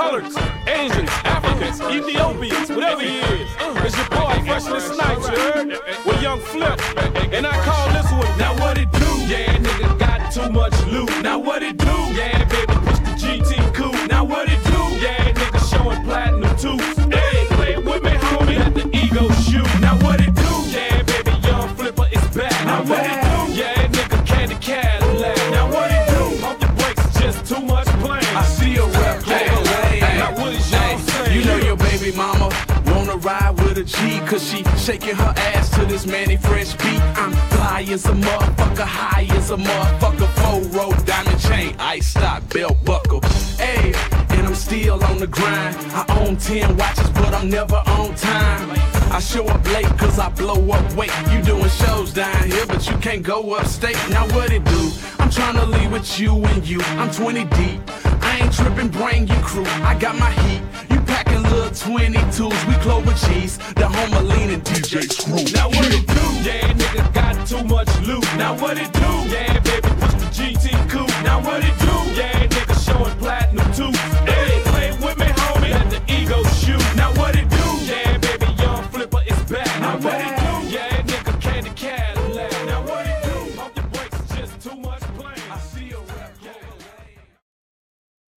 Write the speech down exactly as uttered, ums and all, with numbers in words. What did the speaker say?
colors, Asians, Africans, Ethiopians, whatever he is. It's your boy, Freshman Snipes, you heard? With Young Flip. And I call this one, now what it do? Yeah, nigga got too much loot. Now what it do? Yeah, baby, push the G T coupe. Now what it do? Yeah, nigga showing platinum tooth. Hey, play with me, homie. Let the ego shoot. Now what it do? Yeah, baby, Young Flipper is back. Now what it do? Yeah, nigga, candy Cadillac. Now what it do? Pump your brakes, it's just too much playing. I see a rep, hey, hey, hey. Now what is y'all saying? You know your baby mama wanna ride with a G, cause she shaking her ass to this Manny Fresh beat. I'm fly as a motherfucker, high as a motherfucker, four row diamond chain, ice stock, belt buckle. Ayy, and I'm still on the grind. I own ten watches, but I'm never on time. I show up late cause I blow up weight. You doing shows down here, but you can't go upstate. Now what it do? I'm tryna leave with you and you. I'm twenty deep. I ain't tripping, bring your crew. I got my heat. You packing little twenty-twos. We Clover Cheese, the Homelina D J Screw. Now what it do? Yeah, nigga got too much loot. Now what it do? Yeah,